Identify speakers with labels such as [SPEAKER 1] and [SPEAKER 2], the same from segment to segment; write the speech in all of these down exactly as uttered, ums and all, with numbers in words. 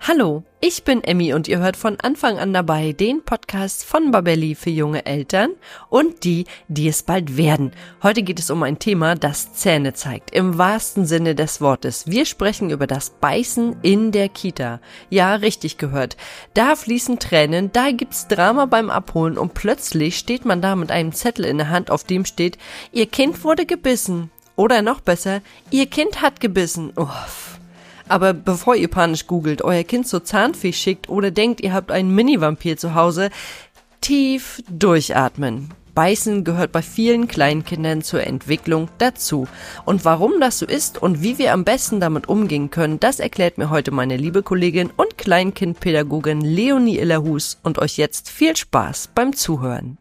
[SPEAKER 1] Hallo, ich bin Emmy und ihr hört von Anfang an dabei den Podcast von Babelli für junge Eltern und die, die es bald werden. Heute geht es um ein Thema, das Zähne zeigt, im wahrsten Sinne des Wortes. Wir sprechen über das Beißen in der Kita. Ja, richtig gehört. Da fließen Tränen, da gibt's Drama beim Abholen und plötzlich steht man da mit einem Zettel in der Hand, auf dem steht, Ihr Kind wurde gebissen. Oder noch besser, Ihr Kind hat gebissen. Uff. Aber bevor ihr panisch googelt, euer Kind zur Zahnfee schickt oder denkt, ihr habt einen Mini-Vampir zu Hause, tief durchatmen. Beißen gehört bei vielen Kleinkindern zur Entwicklung dazu. Und warum das so ist und wie wir am besten damit umgehen können, das erklärt mir heute meine liebe Kollegin und Kleinkindpädagogin Leonie Illerhus und euch jetzt viel Spaß beim Zuhören.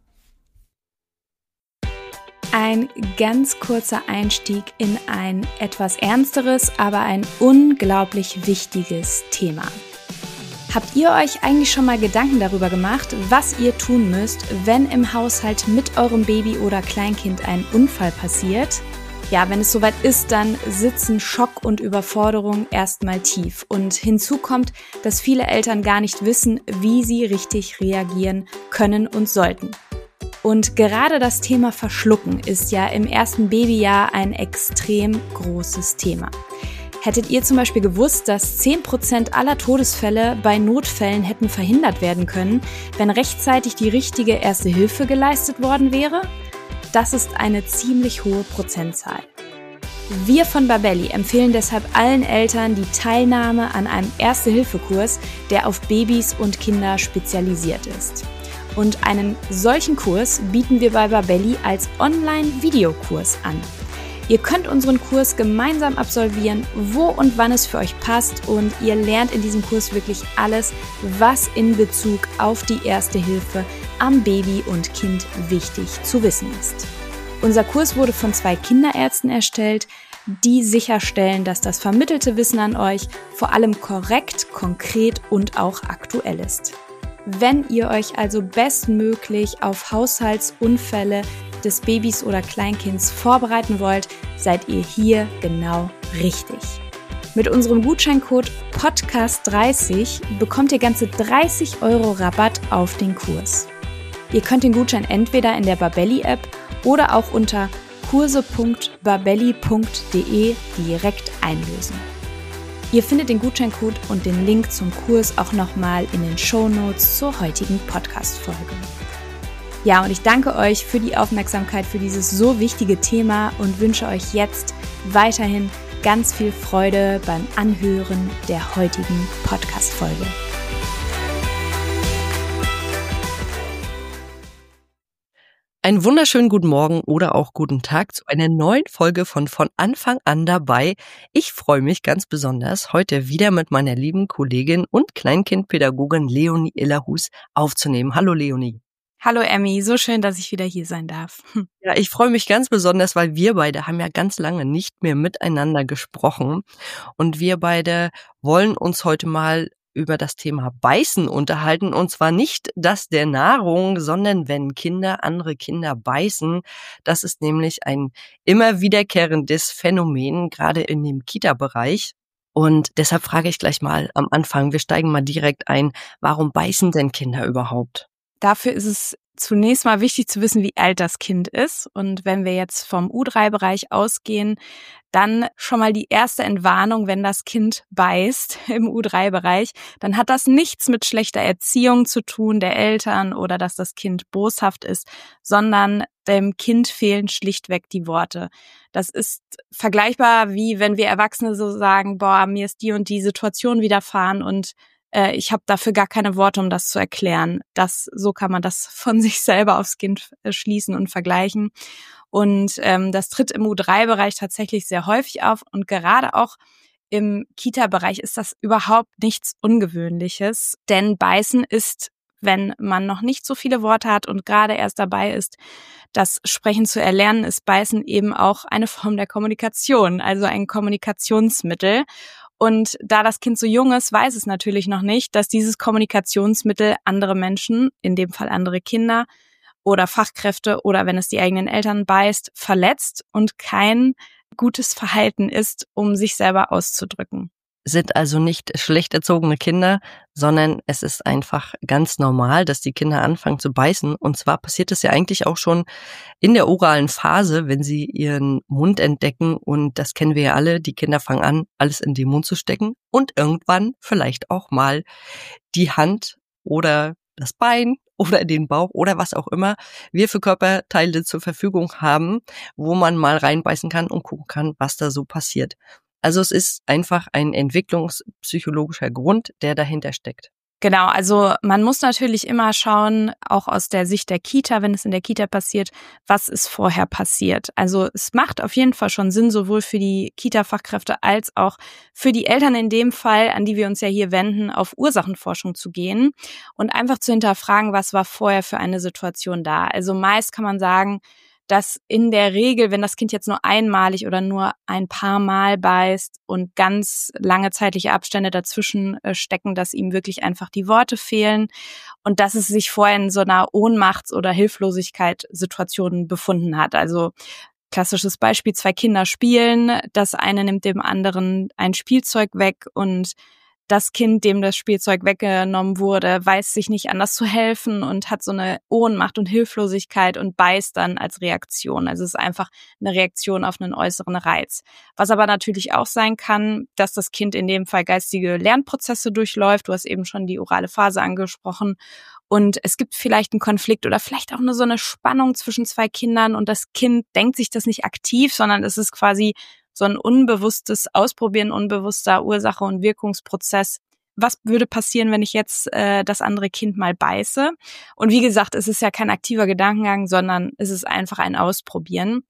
[SPEAKER 2] Ein ganz kurzer Einstieg in ein etwas ernsteres, aber ein unglaublich wichtiges Thema. Habt ihr euch eigentlich schon mal Gedanken darüber gemacht, was ihr tun müsst, wenn im Haushalt mit eurem Baby oder Kleinkind ein Unfall passiert? Ja, wenn es soweit ist, dann sitzen Schock und Überforderung erstmal tief. Und hinzu kommt, dass viele Eltern gar nicht wissen, wie sie richtig reagieren können und sollten. Und gerade das Thema Verschlucken ist ja im ersten Babyjahr ein extrem großes Thema. Hättet ihr zum Beispiel gewusst, dass zehn Prozent aller Todesfälle bei Notfällen hätten verhindert werden können, wenn rechtzeitig die richtige Erste Hilfe geleistet worden wäre? Das ist eine ziemlich hohe Prozentzahl. Wir von Babelli empfehlen deshalb allen Eltern die Teilnahme an einem Erste-Hilfe-Kurs, der auf Babys und Kinder spezialisiert ist. Und einen solchen Kurs bieten wir bei Babelli als Online-Videokurs an. Ihr könnt unseren Kurs gemeinsam absolvieren, wo und wann es für euch passt, und ihr lernt in diesem Kurs wirklich alles, was in Bezug auf die Erste Hilfe am Baby und Kind wichtig zu wissen ist. Unser Kurs wurde von zwei Kinderärzten erstellt, die sicherstellen, dass das vermittelte Wissen an euch vor allem korrekt, konkret und auch aktuell ist. Wenn ihr euch also bestmöglich auf Haushaltsunfälle des Babys oder Kleinkinds vorbereiten wollt, seid ihr hier genau richtig. Mit unserem Gutscheincode Podcast dreißig bekommt ihr ganze dreißig Euro Rabatt auf den Kurs. Ihr könnt den Gutschein entweder in der Babelli-App oder auch unter kurse punkt babelli punkt de direkt einlösen. Ihr findet den Gutscheincode und den Link zum Kurs auch nochmal in den Shownotes zur heutigen Podcast-Folge. Ja, und ich danke euch für die Aufmerksamkeit für dieses so wichtige Thema und wünsche euch jetzt weiterhin ganz viel Freude beim Anhören der heutigen Podcast-Folge.
[SPEAKER 1] Einen wunderschönen guten Morgen oder auch guten Tag zu einer neuen Folge von Von Anfang an dabei. Ich freue mich ganz besonders, heute wieder mit meiner lieben Kollegin und Kleinkindpädagogin Leonie Illerhus aufzunehmen. Hallo Leonie.
[SPEAKER 2] Hallo Emmy, so schön, dass ich wieder hier sein darf.
[SPEAKER 1] Ja, ich freue mich ganz besonders, weil wir beide haben ja ganz lange nicht mehr miteinander gesprochen und wir beide wollen uns heute mal über das Thema Beißen unterhalten, und zwar nicht das der Nahrung, sondern wenn Kinder andere Kinder beißen. Das ist nämlich ein immer wiederkehrendes Phänomen, gerade in dem Kita-Bereich. Und deshalb frage ich gleich mal am Anfang, wir steigen mal direkt ein, warum beißen denn Kinder überhaupt?
[SPEAKER 2] Dafür ist es zunächst mal wichtig zu wissen, wie alt das Kind ist. Und wenn wir jetzt vom U drei Bereich ausgehen, dann schon mal die erste Entwarnung, wenn das Kind beißt im U drei Bereich, dann hat das nichts mit schlechter Erziehung zu tun der Eltern oder dass das Kind boshaft ist, sondern dem Kind fehlen schlichtweg die Worte. Das ist vergleichbar, wie wenn wir Erwachsene so sagen, boah, mir ist die und die Situation widerfahren und äh, ich habe dafür gar keine Worte, um das zu erklären. Das, so kann man das von sich selber aufs Kind äh, schließen und vergleichen. Und ähm, das tritt im U drei Bereich tatsächlich sehr häufig auf, und gerade auch im Kita-Bereich ist das überhaupt nichts Ungewöhnliches, denn Beißen ist, wenn man noch nicht so viele Worte hat und gerade erst dabei ist, das Sprechen zu erlernen, ist Beißen eben auch eine Form der Kommunikation, also ein Kommunikationsmittel. Und da das Kind so jung ist, weiß es natürlich noch nicht, dass dieses Kommunikationsmittel andere Menschen, in dem Fall andere Kinder oder Fachkräfte oder wenn es die eigenen Eltern beißt, verletzt und kein gutes Verhalten ist, um sich selber auszudrücken.
[SPEAKER 1] sind also nicht schlecht erzogene Kinder, sondern es ist einfach ganz normal, dass die Kinder anfangen zu beißen. Und zwar passiert es ja eigentlich auch schon in der oralen Phase, wenn sie ihren Mund entdecken. Und das kennen wir ja alle, die Kinder fangen an, alles in den Mund zu stecken und irgendwann vielleicht auch mal die Hand oder das Bein oder den Bauch oder was auch immer wir für Körperteile zur Verfügung haben, wo man mal reinbeißen kann und gucken kann, was da so passiert. Also es ist einfach ein entwicklungspsychologischer Grund, der dahinter steckt.
[SPEAKER 2] Genau, also man muss natürlich immer schauen, auch aus der Sicht der Kita, wenn es in der Kita passiert, was ist vorher passiert. Also es macht auf jeden Fall schon Sinn, sowohl für die Kita-Fachkräfte als auch für die Eltern in dem Fall, an die wir uns ja hier wenden, auf Ursachenforschung zu gehen und einfach zu hinterfragen, was war vorher für eine Situation da. Also meist kann man sagen, dass in der Regel, wenn das Kind jetzt nur einmalig oder nur ein paar Mal beißt und ganz lange zeitliche Abstände dazwischen stecken, dass ihm wirklich einfach die Worte fehlen und dass es sich vorher in so einer Ohnmachts- oder Hilflosigkeitssituation befunden hat. Also klassisches Beispiel, zwei Kinder spielen, das eine nimmt dem anderen ein Spielzeug weg und das Kind, dem das Spielzeug weggenommen wurde, weiß sich nicht anders zu helfen und hat so eine Ohnmacht und Hilflosigkeit und beißt dann als Reaktion. Also es ist einfach eine Reaktion auf einen äußeren Reiz. Was aber natürlich auch sein kann, dass das Kind in dem Fall geistige Lernprozesse durchläuft. Du hast eben schon die orale Phase angesprochen. Und es gibt vielleicht einen Konflikt oder vielleicht auch nur so eine Spannung zwischen zwei Kindern und das Kind denkt sich das nicht aktiv, sondern es ist quasi so ein unbewusstes Ausprobieren, unbewusster Ursache- und Wirkungsprozess. Was würde passieren, wenn ich jetzt äh, das andere Kind mal beiße? Und wie gesagt, es ist ja kein aktiver Gedankengang, sondern es ist einfach ein Ausprobieren.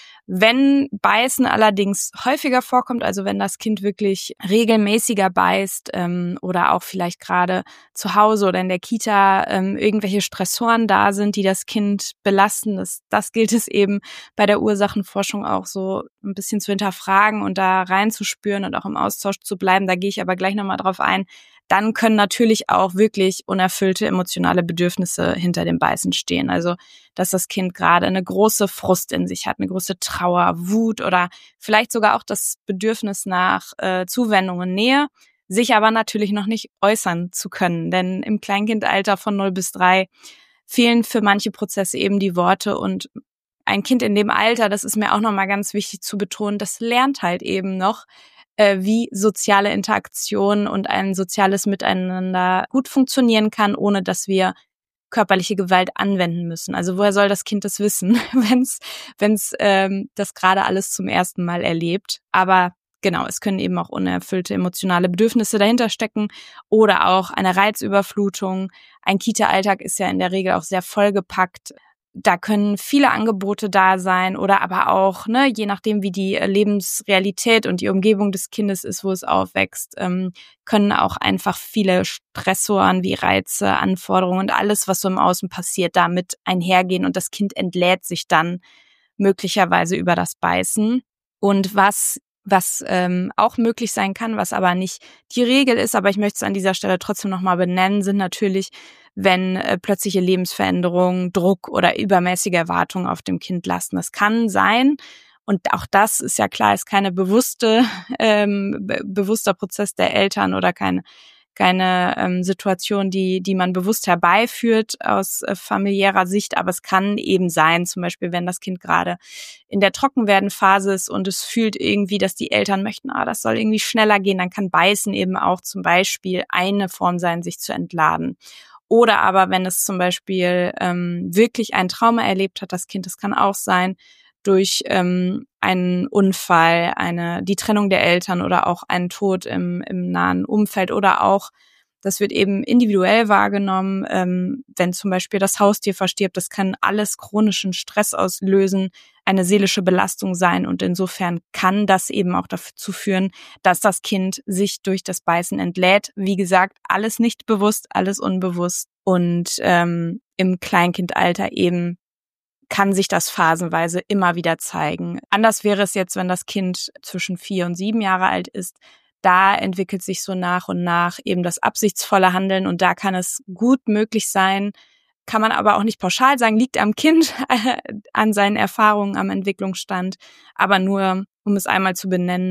[SPEAKER 2] Wenn Beißen allerdings häufiger vorkommt, also wenn das Kind wirklich regelmäßiger beißt ähm, oder auch vielleicht gerade zu Hause oder in der Kita ähm, irgendwelche Stressoren da sind, die das Kind belasten, das, das gilt es eben bei der Ursachenforschung auch so ein bisschen zu hinterfragen und da reinzuspüren und auch im Austausch zu bleiben. Da gehe ich aber gleich nochmal drauf ein. Dann können natürlich auch wirklich unerfüllte emotionale Bedürfnisse hinter dem Beißen stehen. Also, dass das Kind gerade eine große Frust in sich hat, eine große Trauer, Wut oder vielleicht sogar auch das Bedürfnis nach äh, Zuwendung und Nähe, sich aber natürlich noch nicht äußern zu können. Denn im Kleinkindalter von null bis drei fehlen für manche Prozesse eben die Worte und ein Kind in dem Alter, das ist mir auch nochmal ganz wichtig zu betonen, das lernt halt eben noch, wie soziale Interaktion und ein soziales Miteinander gut funktionieren kann, ohne dass wir körperliche Gewalt anwenden müssen. Also woher soll das Kind das wissen, wenn es wenn es ähm, das gerade alles zum ersten Mal erlebt? Aber genau, es können eben auch unerfüllte emotionale Bedürfnisse dahinter stecken oder auch eine Reizüberflutung. Ein Kita-Alltag ist ja in der Regel auch sehr vollgepackt. Da können viele Angebote da sein oder aber auch, ne, je nachdem, wie die Lebensrealität und die Umgebung des Kindes ist, wo es aufwächst, ähm, können auch einfach viele Stressoren wie Reize, Anforderungen und alles, was so im Außen passiert, damit einhergehen und das Kind entlädt sich dann möglicherweise über das Beißen. Und was was ähm, auch möglich sein kann, was aber nicht die Regel ist, aber ich möchte es an dieser Stelle trotzdem nochmal benennen, sind natürlich, wenn äh, plötzliche Lebensveränderungen, Druck oder übermäßige Erwartungen auf dem Kind lasten. Das kann sein und auch das ist ja klar, ist keine bewusste, ähm, be- bewusster Prozess der Eltern oder keine keine ähm, Situation, die die man bewusst herbeiführt aus äh, familiärer Sicht, aber es kann eben sein, zum Beispiel, wenn das Kind gerade in der Trockenwerden-Phase ist und es fühlt irgendwie, dass die Eltern möchten, ah, das soll irgendwie schneller gehen, dann kann Beißen eben auch zum Beispiel eine Form sein, sich zu entladen. Oder aber, wenn es zum Beispiel ähm, wirklich ein Trauma erlebt hat, das Kind, das kann auch sein, durch ähm, einen Unfall, eine die Trennung der Eltern oder auch einen Tod im, im nahen Umfeld oder auch, das wird eben individuell wahrgenommen, ähm, wenn zum Beispiel das Haustier verstirbt, das kann alles chronischen Stress auslösen, eine seelische Belastung sein und insofern kann das eben auch dazu führen, dass das Kind sich durch das Beißen entlädt. Wie gesagt, alles nicht bewusst, alles unbewusst und ähm, im Kleinkindalter eben kann sich das phasenweise immer wieder zeigen. Anders wäre es jetzt, wenn das Kind zwischen vier und sieben Jahre alt ist. Da entwickelt sich so nach und nach eben das absichtsvolle Handeln und da kann es gut möglich sein, kann man aber auch nicht pauschal sagen, liegt am Kind, äh, an seinen Erfahrungen, am Entwicklungsstand. Aber nur, um es einmal zu benennen,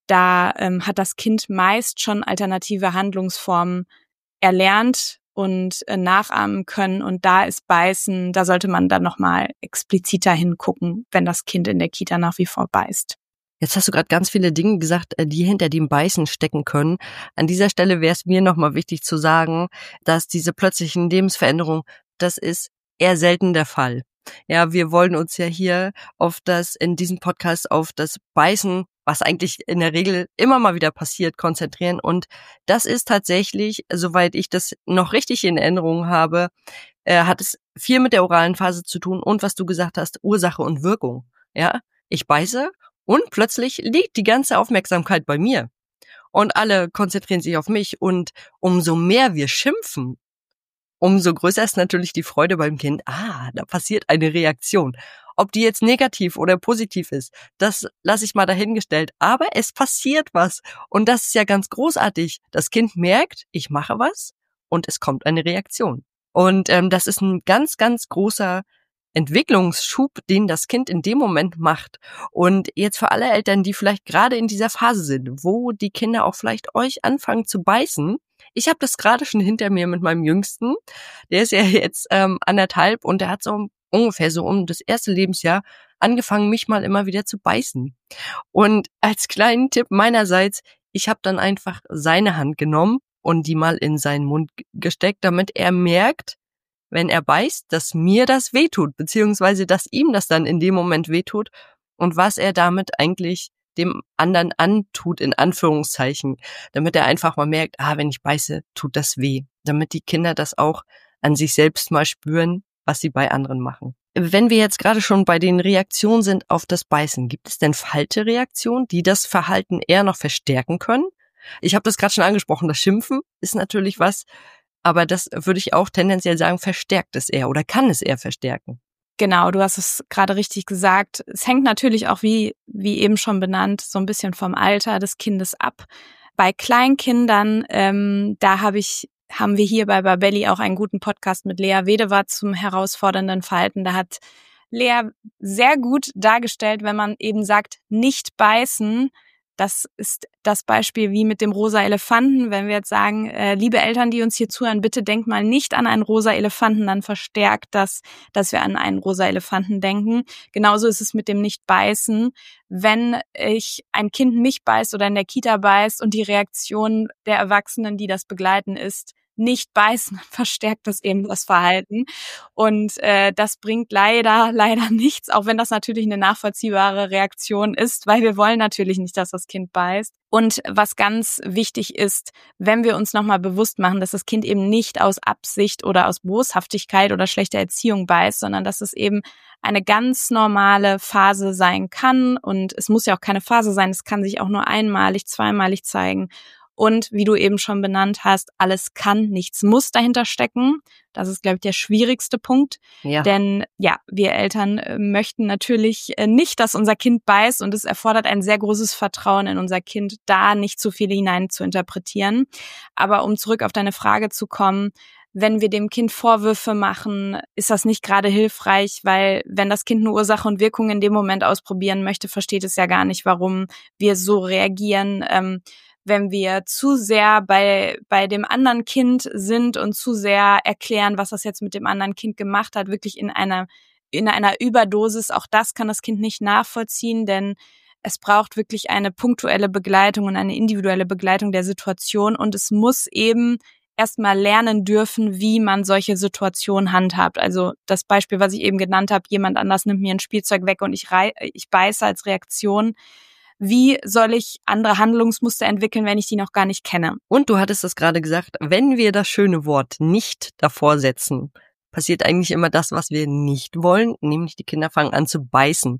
[SPEAKER 2] da ähm, hat das Kind meist schon alternative Handlungsformen erlernt und äh, nachahmen können. Und da ist Beißen, da sollte man dann nochmal expliziter hingucken, wenn das Kind in der Kita nach wie vor beißt.
[SPEAKER 1] Jetzt hast du gerade ganz viele Dinge gesagt, die hinter dem Beißen stecken können. An dieser Stelle wäre es mir nochmal wichtig zu sagen, dass diese plötzlichen Lebensveränderungen, das ist eher selten der Fall. Ja, wir wollen uns ja hier auf das, in diesem Podcast auf das Beißen, was eigentlich in der Regel immer mal wieder passiert, konzentrieren. Und das ist tatsächlich, soweit ich das noch richtig in Erinnerung habe, äh, hat es viel mit der oralen Phase zu tun und was du gesagt hast, Ursache und Wirkung. Ja, ich beiße und plötzlich liegt die ganze Aufmerksamkeit bei mir. Und alle konzentrieren sich auf mich. Und umso mehr wir schimpfen, umso größer ist natürlich die Freude beim Kind. Ah, da passiert eine Reaktion. Ob die jetzt negativ oder positiv ist, das lasse ich mal dahingestellt. Aber es passiert was. Und das ist ja ganz großartig. Das Kind merkt, ich mache was und es kommt eine Reaktion. Und ähm, das ist ein ganz, ganz großer Entwicklungsschub, den das Kind in dem Moment macht. Und jetzt für alle Eltern, die vielleicht gerade in dieser Phase sind, wo die Kinder auch vielleicht euch anfangen zu beißen. Ich habe das gerade schon hinter mir mit meinem Jüngsten. Der ist ja jetzt ähm, anderthalb und der hat so ungefähr so um das erste Lebensjahr angefangen, mich mal immer wieder zu beißen. Und als kleinen Tipp meinerseits, ich habe dann einfach seine Hand genommen und die mal in seinen Mund gesteckt, damit er merkt, wenn er beißt, dass mir das wehtut, beziehungsweise dass ihm das dann in dem Moment wehtut und was er damit eigentlich dem anderen antut, in Anführungszeichen, damit er einfach mal merkt, ah, wenn ich beiße, tut das weh, damit die Kinder das auch an sich selbst mal spüren, was sie bei anderen machen. Wenn wir jetzt gerade schon bei den Reaktionen sind auf das Beißen, gibt es denn Faltereaktionen, die das Verhalten eher noch verstärken können? Ich habe das gerade schon angesprochen, das Schimpfen ist natürlich was, aber das würde ich auch tendenziell sagen, verstärkt es eher oder kann es eher verstärken.
[SPEAKER 2] Genau, du hast es gerade richtig gesagt. Es hängt natürlich auch, wie wie eben schon benannt, so ein bisschen vom Alter des Kindes ab. Bei Kleinkindern, ähm, da habe ich haben wir hier bei Babelli auch einen guten Podcast mit Lea Wedewart zum herausfordernden Verhalten. Da hat Lea sehr gut dargestellt, wenn man eben sagt, nicht beißen. Das ist das Beispiel wie mit dem rosa Elefanten. Wenn wir jetzt sagen, äh, liebe Eltern, die uns hier zuhören, bitte denkt mal nicht an einen rosa Elefanten, dann verstärkt das, dass wir an einen rosa Elefanten denken. Genauso ist es mit dem Nicht-Beißen. Wenn ich ein Kind mich beißt oder in der Kita beißt und die Reaktion der Erwachsenen, die das begleiten, ist, nicht beißen, verstärkt das eben das Verhalten. Und äh, das bringt leider, leider nichts, auch wenn das natürlich eine nachvollziehbare Reaktion ist, weil wir wollen natürlich nicht, dass das Kind beißt. Und was ganz wichtig ist, wenn wir uns nochmal bewusst machen, dass das Kind eben nicht aus Absicht oder aus Boshaftigkeit oder schlechter Erziehung beißt, sondern dass es eben eine ganz normale Phase sein kann. Und es muss ja auch keine Phase sein, es kann sich auch nur einmalig, zweimalig zeigen. Und wie du eben schon benannt hast, alles kann, nichts muss dahinter stecken. Das ist, glaube ich, der schwierigste Punkt. Ja. Denn ja, wir Eltern möchten natürlich nicht, dass unser Kind beißt und es erfordert ein sehr großes Vertrauen in unser Kind, da nicht zu viel hinein zu interpretieren. Aber um zurück auf deine Frage zu kommen, wenn wir dem Kind Vorwürfe machen, ist das nicht gerade hilfreich, weil wenn das Kind eine Ursache und Wirkung in dem Moment ausprobieren möchte, versteht es ja gar nicht, warum wir so reagieren. Ähm, wenn wir zu sehr bei bei dem anderen Kind sind und zu sehr erklären, was das jetzt mit dem anderen Kind gemacht hat, wirklich in einer in einer Überdosis, auch das kann das Kind nicht nachvollziehen, denn es braucht wirklich eine punktuelle Begleitung und eine individuelle Begleitung der Situation und es muss eben erstmal lernen dürfen, wie man solche Situationen handhabt. Also das Beispiel, was ich eben genannt habe, jemand anders nimmt mir ein Spielzeug weg und ich rei- ich beiße als Reaktion. Wie soll ich andere Handlungsmuster entwickeln, wenn ich die noch gar nicht kenne?
[SPEAKER 1] Und du hattest das gerade gesagt, wenn wir das schöne Wort nicht davor setzen, passiert eigentlich immer das, was wir nicht wollen, nämlich die Kinder fangen an zu beißen.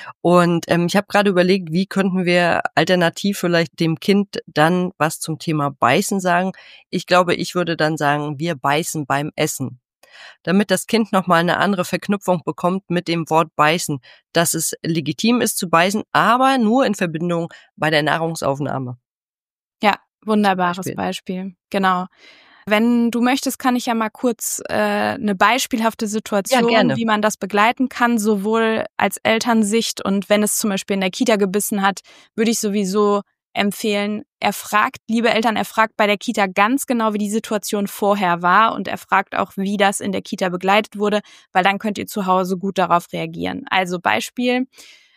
[SPEAKER 1] Und ähm, ich habe gerade überlegt, wie könnten wir alternativ vielleicht dem Kind dann was zum Thema Beißen sagen. Ich glaube, ich würde dann sagen, wir beißen beim Essen. Damit das Kind nochmal eine andere Verknüpfung bekommt mit dem Wort beißen, dass es legitim ist zu beißen, aber nur in Verbindung bei der Nahrungsaufnahme.
[SPEAKER 2] Ja, wunderbares Beispiel. Beispiel. Genau. Wenn du möchtest, kann ich ja mal kurz äh, eine beispielhafte Situation, ja, wie man das begleiten kann, sowohl als Elternsicht und wenn es zum Beispiel in der Kita gebissen hat, würde ich sowieso empfehlen, er fragt, liebe Eltern, er fragt bei der Kita ganz genau, wie die Situation vorher war und er fragt auch, wie das in der Kita begleitet wurde, weil dann könnt ihr zu Hause gut darauf reagieren. Also Beispiel,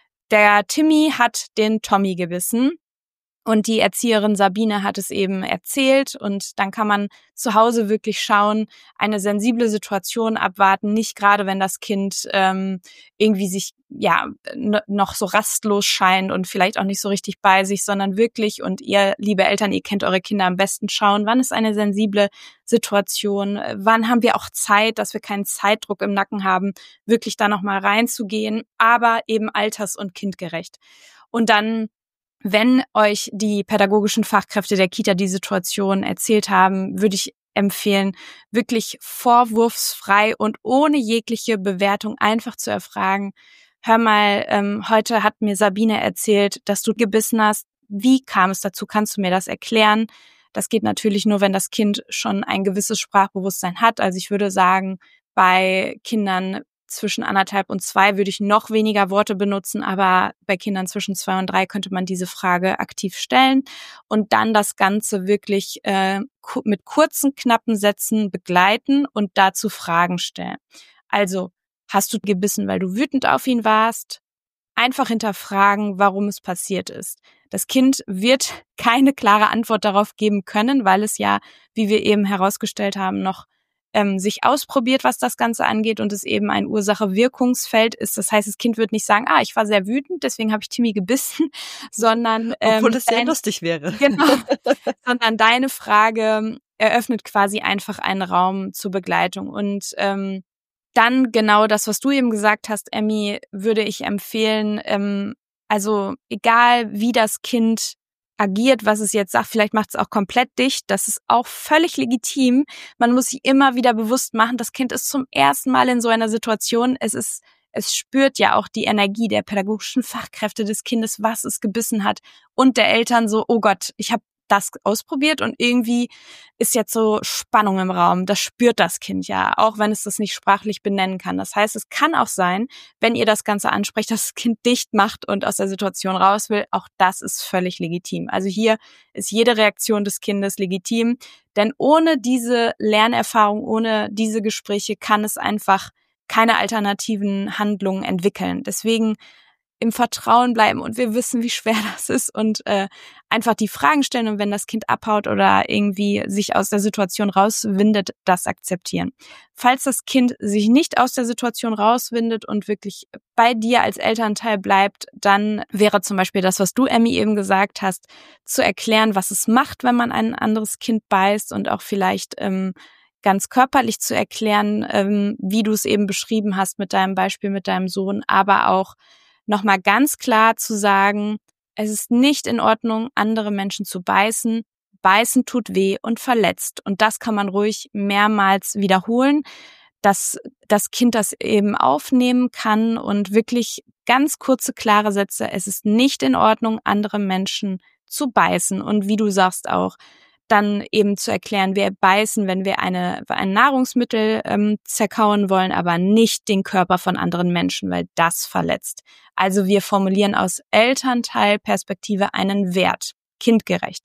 [SPEAKER 2] der Timmy hat den Tommy gebissen. Und die Erzieherin Sabine hat es eben erzählt und dann kann man zu Hause wirklich schauen, eine sensible Situation abwarten, nicht gerade wenn das Kind ähm, irgendwie sich ja n- noch so rastlos scheint und vielleicht auch nicht so richtig bei sich, sondern wirklich, und ihr, liebe Eltern, ihr kennt eure Kinder am besten, schauen, wann ist eine sensible Situation, wann haben wir auch Zeit, dass wir keinen Zeitdruck im Nacken haben, wirklich da nochmal reinzugehen, aber eben alters- und kindgerecht. Und dann, wenn euch die pädagogischen Fachkräfte der Kita die Situation erzählt haben, würde ich empfehlen, wirklich vorwurfsfrei und ohne jegliche Bewertung einfach zu erfragen, hör mal, ähm, heute hat mir Sabine erzählt, dass du gebissen hast. Wie kam es dazu? Kannst du mir das erklären? Das geht natürlich nur, wenn das Kind schon ein gewisses Sprachbewusstsein hat. Also ich würde sagen, bei Kindern zwischen anderthalb und zwei würde ich noch weniger Worte benutzen, aber bei Kindern zwischen zwei und drei könnte man diese Frage aktiv stellen und dann das Ganze wirklich äh, mit kurzen, knappen Sätzen begleiten und dazu Fragen stellen. Also, hast du gebissen, weil du wütend auf ihn warst? Einfach hinterfragen, warum es passiert ist. Das Kind wird keine klare Antwort darauf geben können, weil es ja, wie wir eben herausgestellt haben, noch ähm, sich ausprobiert, was das Ganze angeht und es eben ein Ursache-Wirkungsfeld ist. Das heißt, das Kind wird nicht sagen, ah, ich war sehr wütend, deswegen habe ich Timmy gebissen, sondern ähm,
[SPEAKER 1] obwohl es sehr
[SPEAKER 2] dein,
[SPEAKER 1] lustig wäre.
[SPEAKER 2] Genau, sondern deine Frage eröffnet quasi einfach einen Raum zur Begleitung. Und ähm, dann genau das, was du eben gesagt hast, Emmy, würde ich empfehlen, ähm, also egal wie das Kind agiert, was es jetzt sagt, vielleicht macht es auch komplett dicht, das ist auch völlig legitim. Man muss sich immer wieder bewusst machen, das Kind ist zum ersten Mal in so einer Situation, es ist, es spürt ja auch die Energie der pädagogischen Fachkräfte des Kindes, was es gebissen hat und der Eltern so, oh Gott, ich habe das ausprobiert und irgendwie ist jetzt so Spannung im Raum. Das spürt das Kind ja, auch wenn es das nicht sprachlich benennen kann. Das heißt, es kann auch sein, wenn ihr das Ganze ansprecht, dass das Kind dicht macht und aus der Situation raus will. Auch das ist völlig legitim. Also hier ist jede Reaktion des Kindes legitim, denn ohne diese Lernerfahrung, ohne diese Gespräche kann es einfach keine alternativen Handlungen entwickeln. Deswegen im Vertrauen bleiben und wir wissen, wie schwer das ist und äh, einfach die Fragen stellen und wenn das Kind abhaut oder irgendwie sich aus der Situation rauswindet, das akzeptieren. Falls das Kind sich nicht aus der Situation rauswindet und wirklich bei dir als Elternteil bleibt, dann wäre zum Beispiel das, was du, Emmy, eben gesagt hast, zu erklären, was es macht, wenn man ein anderes Kind beißt und auch vielleicht ähm, ganz körperlich zu erklären, ähm, wie du es eben beschrieben hast mit deinem Beispiel, mit deinem Sohn, aber auch nochmal ganz klar zu sagen, es ist nicht in Ordnung, andere Menschen zu beißen. Beißen tut weh und verletzt. Und das kann man ruhig mehrmals wiederholen, dass das Kind das eben aufnehmen kann und wirklich ganz kurze, klare Sätze. Es ist nicht in Ordnung, andere Menschen zu beißen. Und wie du sagst auch, dann eben zu erklären, wir beißen, wenn wir eine, ein Nahrungsmittel ähm, zerkauen wollen, aber nicht den Körper von anderen Menschen, weil das verletzt. Also wir formulieren aus Elternteilperspektive einen Wert, kindgerecht.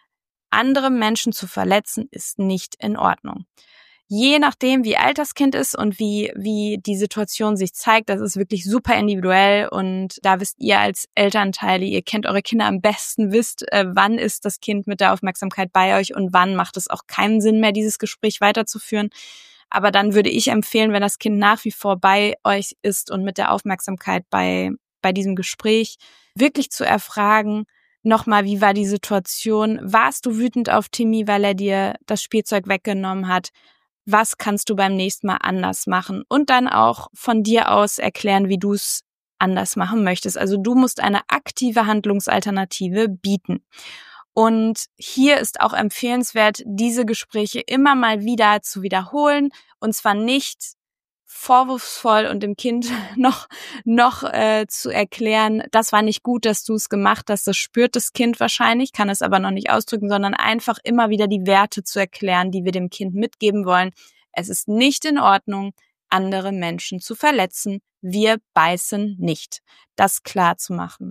[SPEAKER 2] Andere Menschen zu verletzen ist nicht in Ordnung. Je nachdem, wie alt das Kind ist und wie wie die Situation sich zeigt, das ist wirklich super individuell und da wisst ihr als Elternteile, ihr kennt eure Kinder am besten, wisst, äh, wann ist das Kind mit der Aufmerksamkeit bei euch und wann macht es auch keinen Sinn mehr, dieses Gespräch weiterzuführen. Aber dann würde ich empfehlen, wenn das Kind nach wie vor bei euch ist und mit der Aufmerksamkeit bei bei diesem Gespräch, wirklich zu erfragen, nochmal, wie war die Situation? Warst du wütend auf Timmy, weil er dir das Spielzeug weggenommen hat? Was kannst du beim nächsten Mal anders machen? Und dann auch von dir aus erklären, wie du es anders machen möchtest. Also du musst eine aktive Handlungsalternative bieten. Und hier ist auch empfehlenswert, diese Gespräche immer mal wieder zu wiederholen. Und zwar nicht vorwurfsvoll und dem Kind noch noch äh, zu erklären, das war nicht gut, dass du es gemacht hast, das spürt das Kind wahrscheinlich, kann es aber noch nicht ausdrücken, sondern einfach immer wieder die Werte zu erklären, die wir dem Kind mitgeben wollen. Es ist nicht in Ordnung, andere Menschen zu verletzen. Wir beißen nicht. Das klar zu machen.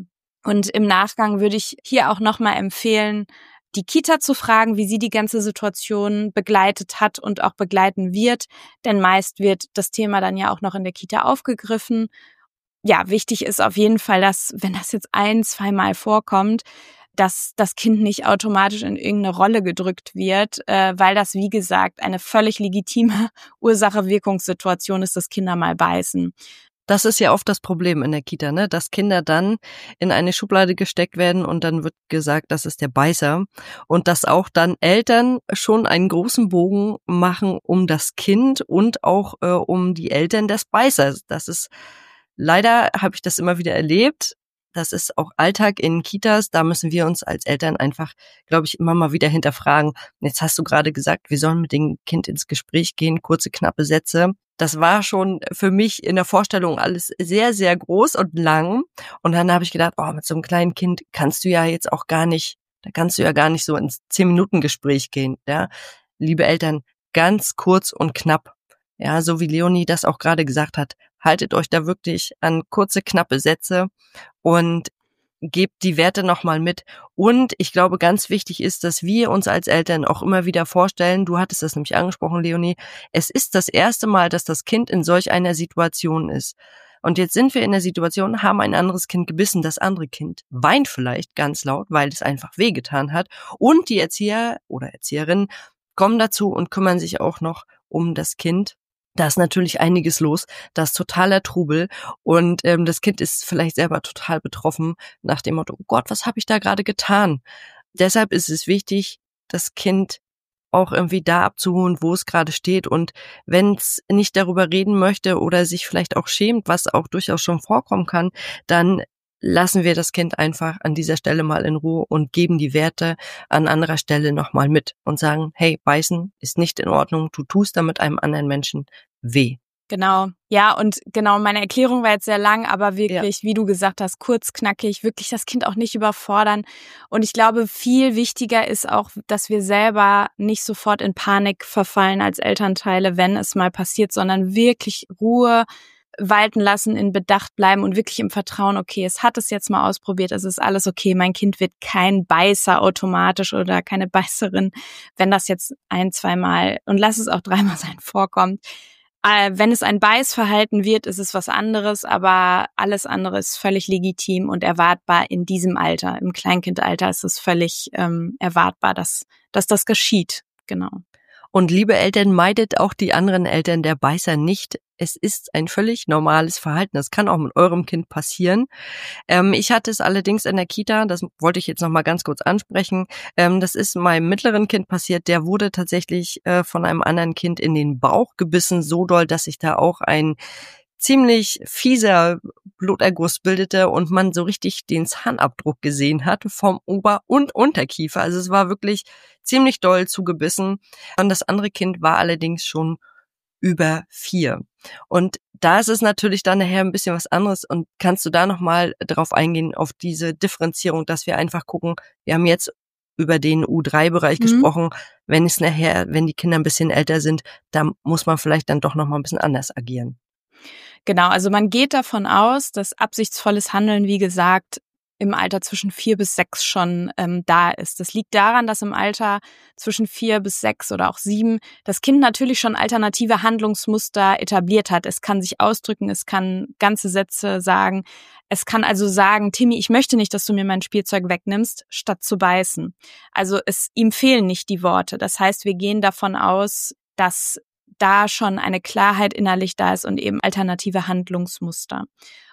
[SPEAKER 2] Und im Nachgang würde ich hier auch nochmal empfehlen, die Kita zu fragen, wie sie die ganze Situation begleitet hat und auch begleiten wird. Denn meist wird das Thema dann ja auch noch in der Kita aufgegriffen. Ja, wichtig ist auf jeden Fall, dass, wenn das jetzt ein-, zweimal vorkommt, dass das Kind nicht automatisch in irgendeine Rolle gedrückt wird, äh, weil das, wie gesagt, eine völlig legitime Ursache-Wirkungssituation ist, dass Kinder mal beißen.
[SPEAKER 1] Das ist ja oft das Problem in der Kita, ne? Dass Kinder dann in eine Schublade gesteckt werden und dann wird gesagt, das ist der Beißer. Und dass auch dann Eltern schon einen großen Bogen machen um das Kind und auch äh, um die Eltern des Beißers. Das ist, leider habe ich das immer wieder erlebt. Das ist auch Alltag in Kitas. Da müssen wir uns als Eltern einfach, glaube ich, immer mal wieder hinterfragen. Jetzt hast du gerade gesagt, wir sollen mit dem Kind ins Gespräch gehen, kurze, knappe Sätze. Das war schon für mich in der Vorstellung alles sehr, sehr groß und lang. Und dann habe ich gedacht, oh, mit so einem kleinen Kind kannst du ja jetzt auch gar nicht, da kannst du ja gar nicht so ins zehn-Minuten-Gespräch gehen. Ja, liebe Eltern, ganz kurz und knapp. Ja, so wie Leonie das auch gerade gesagt hat, haltet euch da wirklich an kurze, knappe Sätze und gebt die Werte nochmal mit. Und ich glaube, ganz wichtig ist, dass wir uns als Eltern auch immer wieder vorstellen, du hattest das nämlich angesprochen, Leonie, es ist das erste Mal, dass das Kind in solch einer Situation ist. Und jetzt sind wir in der Situation, haben ein anderes Kind gebissen, das andere Kind weint vielleicht ganz laut, weil es einfach wehgetan hat. Und die Erzieher oder Erzieherinnen kommen dazu und kümmern sich auch noch um das Kind. Da ist natürlich einiges los, da ist totaler Trubel und ähm, das Kind ist vielleicht selber total betroffen nach dem Motto, oh Gott, was habe ich da gerade getan? Deshalb ist es wichtig, das Kind auch irgendwie da abzuholen, wo es gerade steht und wenn es nicht darüber reden möchte oder sich vielleicht auch schämt, was auch durchaus schon vorkommen kann, dann lassen wir das Kind einfach an dieser Stelle mal in Ruhe und geben die Werte an anderer Stelle nochmal mit und sagen, hey, beißen ist nicht in Ordnung, du tust damit einem anderen Menschen weh.
[SPEAKER 2] Genau, ja, und genau, meine Erklärung war jetzt sehr lang, aber wirklich, ja, wie du gesagt hast, kurz, knackig, wirklich das Kind auch nicht überfordern. Und ich glaube, viel wichtiger ist auch, dass wir selber nicht sofort in Panik verfallen als Elternteile, wenn es mal passiert, sondern wirklich Ruhe walten lassen, in Bedacht bleiben und wirklich im Vertrauen, okay, es hat es jetzt mal ausprobiert, es ist alles okay, mein Kind wird kein Beißer automatisch oder keine Beißerin, wenn das jetzt ein, zweimal und lass es auch dreimal sein vorkommt. Äh, wenn es ein Beißverhalten wird, ist es was anderes, aber alles andere ist völlig legitim und erwartbar in diesem Alter. Im Kleinkindalter ist es völlig ähm, erwartbar, dass, dass das geschieht. Genau.
[SPEAKER 1] Und liebe Eltern, meidet auch die anderen Eltern der Beißer nicht. Es ist ein völlig normales Verhalten. Das kann auch mit eurem Kind passieren. Ähm, ich hatte es allerdings in der Kita, das wollte ich jetzt noch mal ganz kurz ansprechen. Ähm, das ist meinem mittleren Kind passiert. Der wurde tatsächlich äh, von einem anderen Kind in den Bauch gebissen, so doll, dass sich da auch ein ziemlich fieser Bluterguss bildete und man so richtig den Zahnabdruck gesehen hat vom Ober- und Unterkiefer. Also es war wirklich ziemlich doll zugebissen. Und das andere Kind war allerdings schon über vier. Und da ist es natürlich dann nachher ein bisschen was anderes. Und kannst du da nochmal drauf eingehen, auf diese Differenzierung, dass wir einfach gucken, wir haben jetzt über den U drei Bereich mhm. gesprochen, wenn es nachher, wenn die Kinder ein bisschen älter sind, da muss man vielleicht dann doch nochmal ein bisschen anders agieren.
[SPEAKER 2] Genau, also man geht davon aus, dass absichtsvolles Handeln, wie gesagt, im Alter zwischen vier bis sechs schon ähm, da ist. Das liegt daran, dass im Alter zwischen vier bis sechs oder auch sieben das Kind natürlich schon alternative Handlungsmuster etabliert hat. Es kann sich ausdrücken, es kann ganze Sätze sagen. Es kann also sagen, Timmy, ich möchte nicht, dass du mir mein Spielzeug wegnimmst, statt zu beißen. Also es ihm fehlen nicht die Worte. Das heißt, wir gehen davon aus, dass da schon eine Klarheit innerlich da ist und eben alternative Handlungsmuster.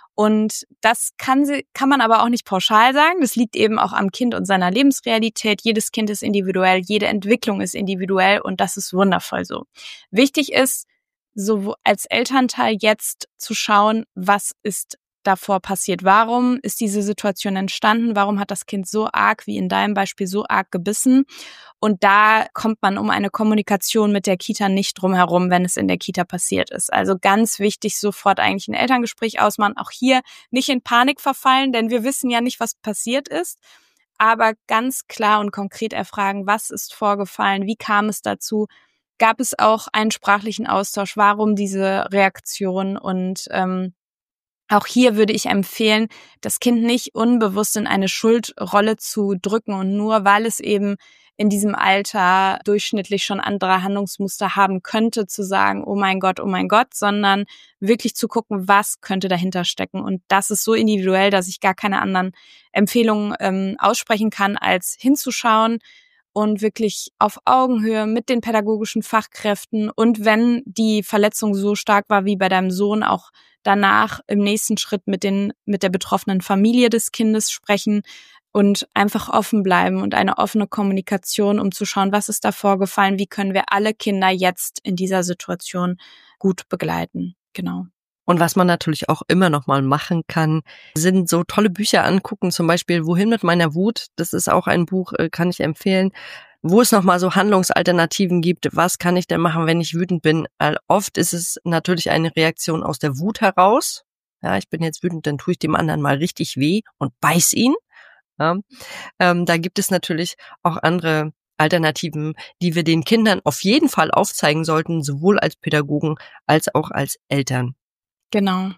[SPEAKER 2] Und das kann sie, kann man aber auch nicht pauschal sagen. Das liegt eben auch am Kind und seiner Lebensrealität. Jedes Kind ist individuell, jede Entwicklung ist individuell und das ist wundervoll so. Wichtig ist, so als Elternteil jetzt zu schauen, was ist davor passiert? Warum ist diese Situation entstanden? Warum hat das Kind so arg, wie in deinem Beispiel, so arg gebissen? Und da kommt man um eine Kommunikation mit der Kita nicht drum herum, wenn es in der Kita passiert ist. Also ganz wichtig, sofort eigentlich ein Elterngespräch ausmachen. Auch hier nicht in Panik verfallen, denn wir wissen ja nicht, was passiert ist. Aber ganz klar und konkret erfragen, was ist vorgefallen? Wie kam es dazu? Gab es auch einen sprachlichen Austausch? Warum diese Reaktion? Und ähm, Auch hier würde ich empfehlen, das Kind nicht unbewusst in eine Schuldrolle zu drücken und nur weil es eben in diesem Alter durchschnittlich schon andere Handlungsmuster haben könnte, zu sagen, oh mein Gott, oh mein Gott, sondern wirklich zu gucken, was könnte dahinter stecken. Und das ist so individuell, dass ich gar keine anderen Empfehlungen ähm, aussprechen kann, als hinzuschauen und wirklich auf Augenhöhe mit den pädagogischen Fachkräften und wenn die Verletzung so stark war wie bei deinem Sohn, auch danach im nächsten Schritt mit den mit der betroffenen Familie des Kindes sprechen und einfach offen bleiben und eine offene Kommunikation, um zu schauen, was ist da vorgefallen, wie können wir alle Kinder jetzt in dieser Situation gut begleiten. Genau.
[SPEAKER 1] Und was man natürlich auch immer noch mal machen kann, sind so tolle Bücher angucken, zum Beispiel Wohin mit meiner Wut. Das ist auch ein Buch, kann ich empfehlen, wo es noch mal so Handlungsalternativen gibt. Was kann ich denn machen, wenn ich wütend bin? Weil oft ist es natürlich eine Reaktion aus der Wut heraus. Ja, ich bin jetzt wütend, dann tue ich dem anderen mal richtig weh und beiß ihn. Ja, ähm, da gibt es natürlich auch andere Alternativen, die wir den Kindern auf jeden Fall aufzeigen sollten, sowohl als Pädagogen als auch als Eltern.
[SPEAKER 2] Genau.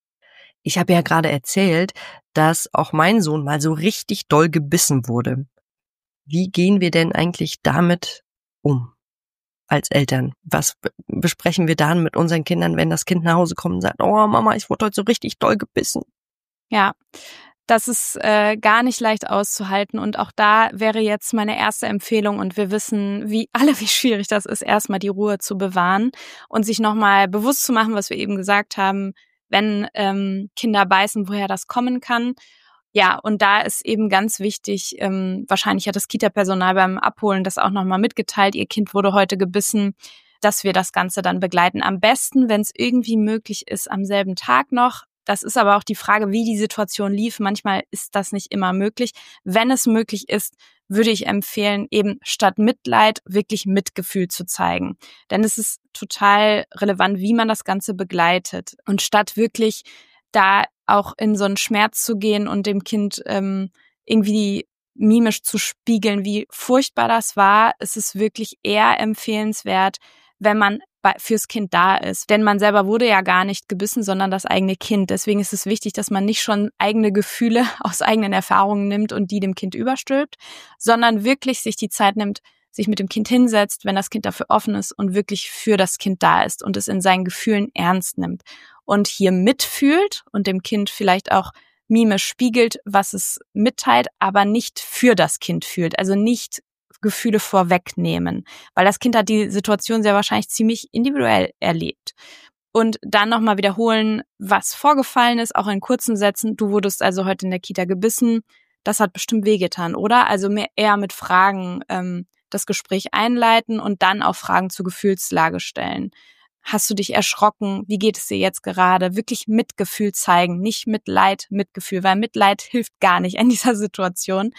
[SPEAKER 1] Ich habe ja gerade erzählt, dass auch mein Sohn mal so richtig doll gebissen wurde. Wie gehen wir denn eigentlich damit um als Eltern? Was be- besprechen wir dann mit unseren Kindern, wenn das Kind nach Hause kommt und sagt, oh Mama, ich wurde heute so richtig doll gebissen?
[SPEAKER 2] Ja, das ist äh, gar nicht leicht auszuhalten und auch da wäre jetzt meine erste Empfehlung und wir wissen wie alle, wie schwierig das ist, erstmal die Ruhe zu bewahren und sich nochmal bewusst zu machen, was wir eben gesagt haben, wenn ähm, Kinder beißen, woher das kommen kann. Ja, und da ist eben ganz wichtig, ähm, wahrscheinlich hat das Kita-Personal beim Abholen das auch nochmal mitgeteilt, ihr Kind wurde heute gebissen, dass wir das Ganze dann begleiten. Am besten, wenn es irgendwie möglich ist, am selben Tag noch. Das ist aber auch die Frage, wie die Situation lief. Manchmal ist das nicht immer möglich. Wenn es möglich ist, würde ich empfehlen, eben statt Mitleid wirklich Mitgefühl zu zeigen. Denn es ist total relevant, wie man das Ganze begleitet. Und statt wirklich da auch in so einen Schmerz zu gehen und dem Kind ähm, irgendwie mimisch zu spiegeln, wie furchtbar das war, ist es wirklich eher empfehlenswert, wenn man fürs Kind da ist. Denn man selber wurde ja gar nicht gebissen, sondern das eigene Kind. Deswegen ist es wichtig, dass man nicht schon eigene Gefühle aus eigenen Erfahrungen nimmt und die dem Kind überstülpt, sondern wirklich sich die Zeit nimmt, sich mit dem Kind hinsetzt, wenn das Kind dafür offen ist und wirklich für das Kind da ist und es in seinen Gefühlen ernst nimmt und hier mitfühlt und dem Kind vielleicht auch mimisch spiegelt, was es mitteilt, aber nicht für das Kind fühlt, also nicht Gefühle vorwegnehmen, weil das Kind hat die Situation sehr wahrscheinlich ziemlich individuell erlebt. Und dann nochmal wiederholen, was vorgefallen ist, auch in kurzen Sätzen. Du wurdest also heute in der Kita gebissen, das hat bestimmt wehgetan, oder? Also mehr eher mit Fragen ähm, das Gespräch einleiten und dann auch Fragen zur Gefühlslage stellen. Hast du dich erschrocken? Wie geht es dir jetzt gerade? Wirklich Mitgefühl zeigen, nicht Mitleid, Mitgefühl, weil Mitleid hilft gar nicht in dieser Situation.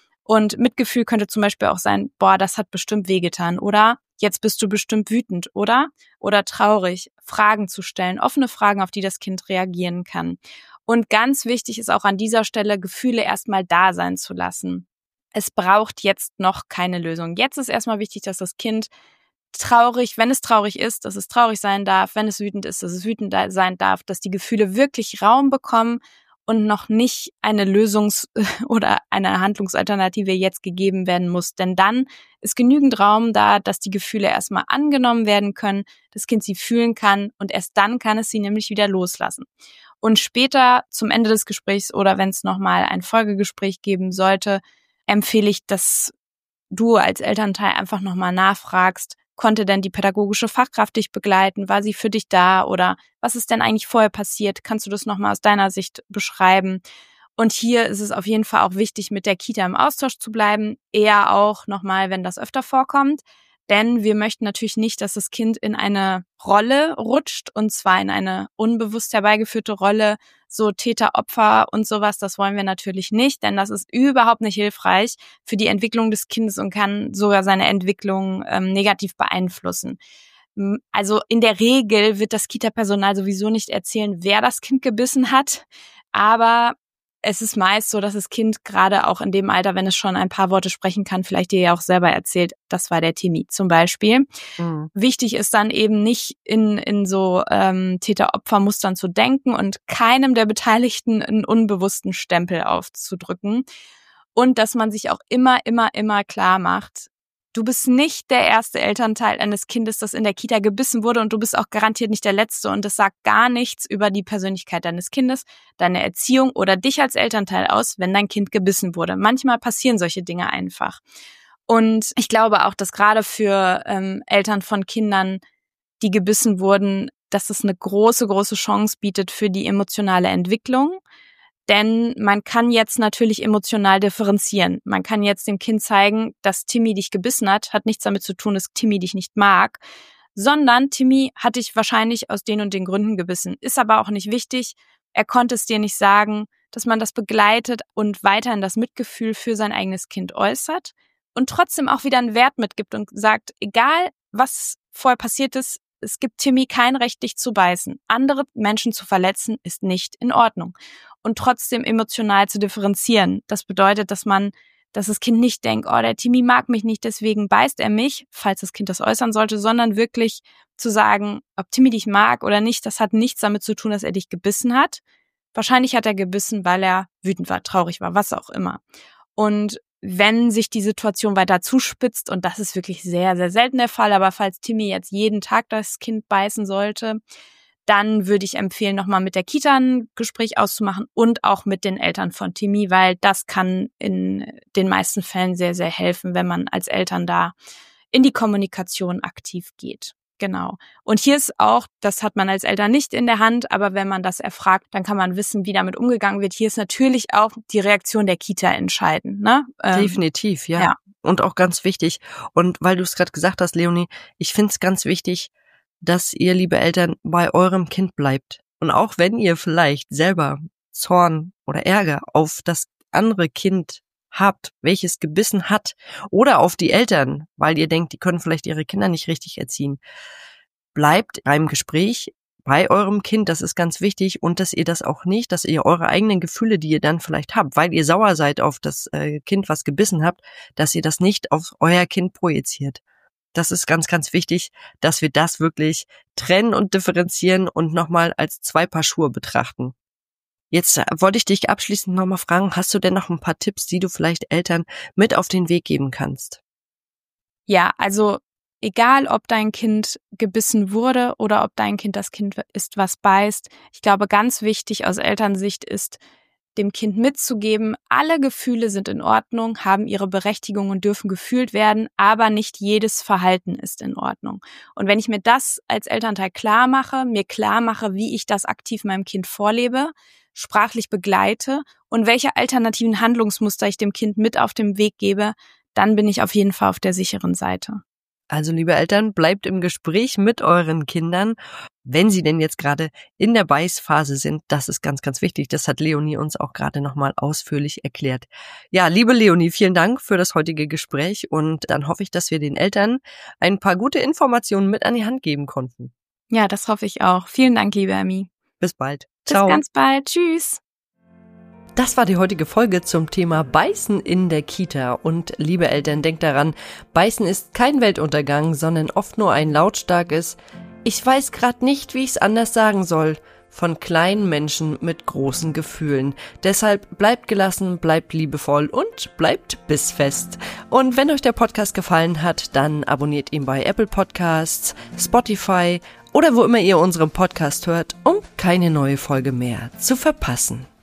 [SPEAKER 2] Und Mitgefühl könnte zum Beispiel auch sein, boah, das hat bestimmt wehgetan, oder? Jetzt bist du bestimmt wütend, oder? Oder traurig, Fragen zu stellen, offene Fragen, auf die das Kind reagieren kann. Und ganz wichtig ist auch an dieser Stelle, Gefühle erstmal da sein zu lassen. Es braucht jetzt noch keine Lösung. Jetzt ist erstmal wichtig, dass das Kind traurig, wenn es traurig ist, dass es traurig sein darf, wenn es wütend ist, dass es wütend sein darf, dass die Gefühle wirklich Raum bekommen und noch nicht eine Lösungs- oder eine Handlungsalternative jetzt gegeben werden muss. Denn dann ist genügend Raum da, dass die Gefühle erstmal angenommen werden können, das Kind sie fühlen kann und erst dann kann es sie nämlich wieder loslassen. Und später zum Ende des Gesprächs oder wenn es nochmal ein Folgegespräch geben sollte, empfehle ich, dass du als Elternteil einfach nochmal nachfragst, konnte denn die pädagogische Fachkraft dich begleiten? War sie für dich da? Oder was ist denn eigentlich vorher passiert? Kannst du das nochmal aus deiner Sicht beschreiben? Und hier ist es auf jeden Fall auch wichtig, mit der Kita im Austausch zu bleiben. Eher auch nochmal, wenn das öfter vorkommt. Denn wir möchten natürlich nicht, dass das Kind in eine Rolle rutscht, und zwar in eine unbewusst herbeigeführte Rolle, so Täter, Opfer und sowas. Das wollen wir natürlich nicht, denn das ist überhaupt nicht hilfreich für die Entwicklung des Kindes und kann sogar seine Entwicklung ähm, negativ beeinflussen. Also in der Regel wird das Kita-Personal sowieso nicht erzählen, wer das Kind gebissen hat, aber es ist meist so, dass das Kind gerade auch in dem Alter, wenn es schon ein paar Worte sprechen kann, vielleicht dir ja auch selber erzählt, das war der Timmy zum Beispiel. Mhm. Wichtig ist dann eben nicht in in so ähm, Täter-Opfer-Mustern zu denken und keinem der Beteiligten einen unbewussten Stempel aufzudrücken. Und dass man sich auch immer, immer, immer klar macht, du bist nicht der erste Elternteil eines Kindes, das in der Kita gebissen wurde, und du bist auch garantiert nicht der letzte, und das sagt gar nichts über die Persönlichkeit deines Kindes, deine Erziehung oder dich als Elternteil aus, wenn dein Kind gebissen wurde. Manchmal passieren solche Dinge einfach. Und ich glaube auch, dass gerade für ähm, Eltern von Kindern, die gebissen wurden, dass es eine große, große Chance bietet für die emotionale Entwicklung. Denn man kann jetzt natürlich emotional differenzieren. Man kann jetzt dem Kind zeigen, dass Timmy dich gebissen hat, hat nichts damit zu tun, dass Timmy dich nicht mag, sondern Timmy hat dich wahrscheinlich aus den und den Gründen gebissen. Ist aber auch nicht wichtig. Er konnte es dir nicht sagen, dass man das begleitet und weiterhin das Mitgefühl für sein eigenes Kind äußert und trotzdem auch wieder einen Wert mitgibt und sagt, egal was vorher passiert ist, es gibt Timmy kein Recht, dich zu beißen. Andere Menschen zu verletzen ist nicht in Ordnung. Und trotzdem emotional zu differenzieren. Das bedeutet, dass man, dass das Kind nicht denkt, oh, der Timmy mag mich nicht, deswegen beißt er mich, falls das Kind das äußern sollte, sondern wirklich zu sagen, ob Timmy dich mag oder nicht, das hat nichts damit zu tun, dass er dich gebissen hat. Wahrscheinlich hat er gebissen, weil er wütend war, traurig war, was auch immer. Und wenn sich die Situation weiter zuspitzt, und das ist wirklich sehr, sehr selten der Fall, aber falls Timmy jetzt jeden Tag das Kind beißen sollte, dann würde ich empfehlen, nochmal mit der Kita ein Gespräch auszumachen und auch mit den Eltern von Timmy, weil das kann in den meisten Fällen sehr, sehr helfen, wenn man als Eltern da in die Kommunikation aktiv geht. Genau. Und hier ist auch, das hat man als Eltern nicht in der Hand, aber wenn man das erfragt, dann kann man wissen, wie damit umgegangen wird. Hier ist natürlich auch die Reaktion der Kita entscheidend, ne?
[SPEAKER 1] Ähm, Definitiv, ja. ja. Und auch ganz wichtig. Und weil du es gerade gesagt hast, Leonie, ich finde es ganz wichtig, dass ihr, liebe Eltern, bei eurem Kind bleibt. Und auch wenn ihr vielleicht selber Zorn oder Ärger auf das andere Kind habt, welches gebissen hat, oder auf die Eltern, weil ihr denkt, die können vielleicht ihre Kinder nicht richtig erziehen, bleibt beim Gespräch bei eurem Kind, das ist ganz wichtig, und dass ihr das auch nicht, dass ihr eure eigenen Gefühle, die ihr dann vielleicht habt, weil ihr sauer seid auf das äh, Kind, was gebissen habt, dass ihr das nicht auf euer Kind projiziert. Das ist ganz, ganz wichtig, dass wir das wirklich trennen und differenzieren und nochmal als zwei Paar Schuhe betrachten. Jetzt wollte ich dich abschließend nochmal fragen, hast du denn noch ein paar Tipps, die du vielleicht Eltern mit auf den Weg geben kannst?
[SPEAKER 2] Ja, also egal, ob dein Kind gebissen wurde oder ob dein Kind das Kind ist, was beißt, ich glaube, ganz wichtig aus Elternsicht ist, dem Kind mitzugeben, alle Gefühle sind in Ordnung, haben ihre Berechtigung und dürfen gefühlt werden, aber nicht jedes Verhalten ist in Ordnung. Und wenn ich mir das als Elternteil klar mache, mir klar mache, wie ich das aktiv meinem Kind vorlebe, sprachlich begleite und welche alternativen Handlungsmuster ich dem Kind mit auf den Weg gebe, dann bin ich auf jeden Fall auf der sicheren Seite.
[SPEAKER 1] Also, liebe Eltern, bleibt im Gespräch mit euren Kindern, wenn sie denn jetzt gerade in der Beißphase sind. Das ist ganz, ganz wichtig. Das hat Leonie uns auch gerade nochmal ausführlich erklärt. Ja, liebe Leonie, vielen Dank für das heutige Gespräch, und dann hoffe ich, dass wir den Eltern ein paar gute Informationen mit an die Hand geben konnten.
[SPEAKER 2] Ja, das hoffe ich auch. Vielen Dank, liebe Ami.
[SPEAKER 1] Bis bald. Ciao.
[SPEAKER 2] Bis ganz bald. Tschüss.
[SPEAKER 1] Das war die heutige Folge zum Thema Beißen in der Kita. Und liebe Eltern, denkt daran, Beißen ist kein Weltuntergang, sondern oft nur ein lautstarkes „Ich weiß gerade nicht, wie ich es anders sagen soll" von kleinen Menschen mit großen Gefühlen. Deshalb bleibt gelassen, bleibt liebevoll und bleibt bissfest. Und wenn euch der Podcast gefallen hat, dann abonniert ihn bei Apple Podcasts, Spotify oder wo immer ihr unseren Podcast hört, um keine neue Folge mehr zu verpassen.